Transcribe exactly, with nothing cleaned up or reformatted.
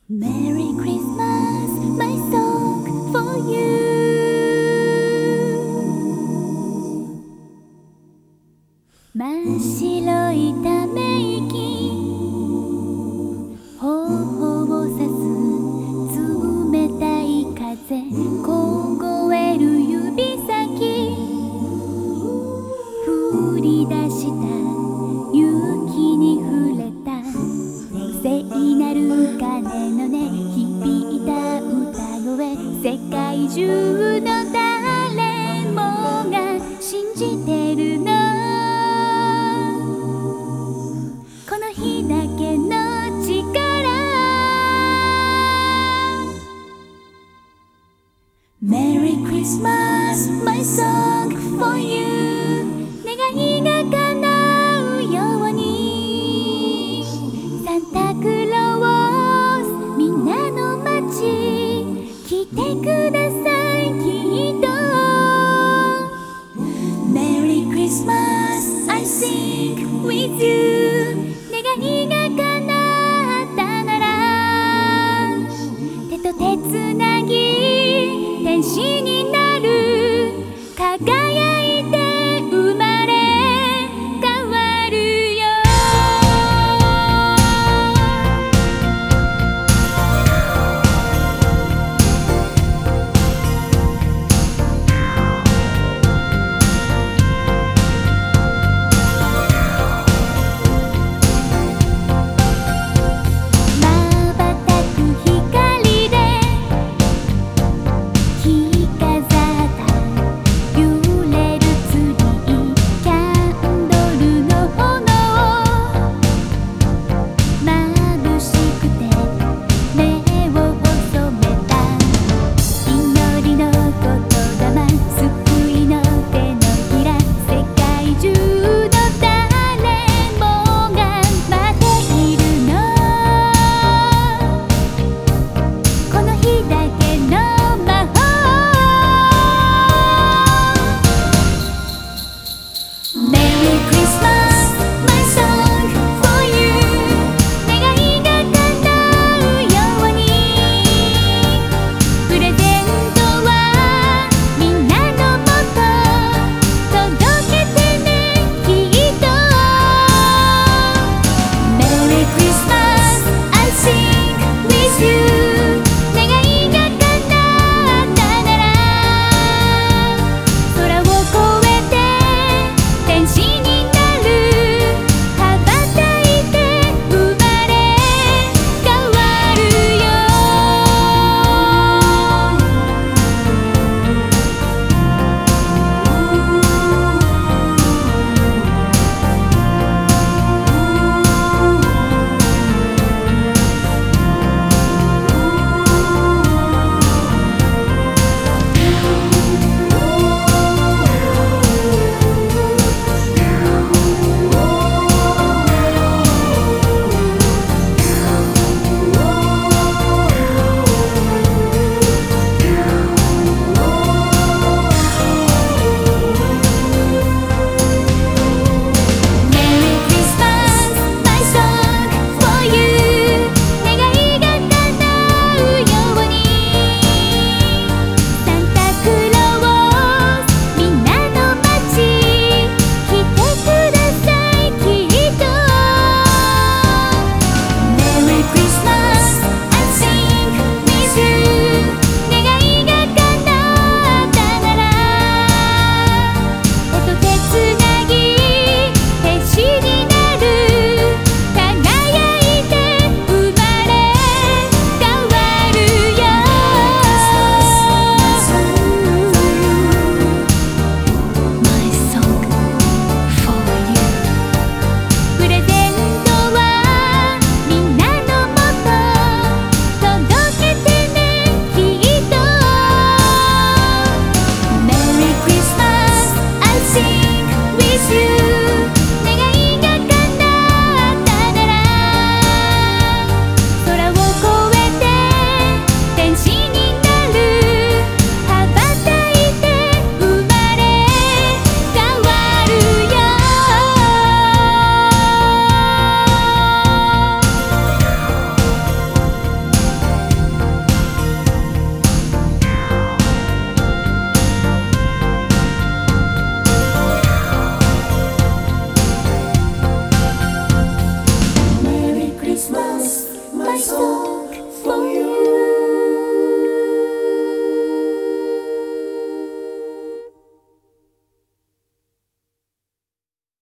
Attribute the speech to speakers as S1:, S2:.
S1: Merry Christmas, my song for you. 真っ白いため息、頬を刺す冷たい風、凍える指先、降り出した雪に触れた聖なる鐘の音、響いた歌声、世界中の誰もが信じてるの、この日だけの力。 Merry Christmas, my song for you. 願いが叶うように、サンタクロースみんなの街来てくださいきっと。 Merry Christmas, I sing with you. 願いが叶ったなら手と手つなぎ天使に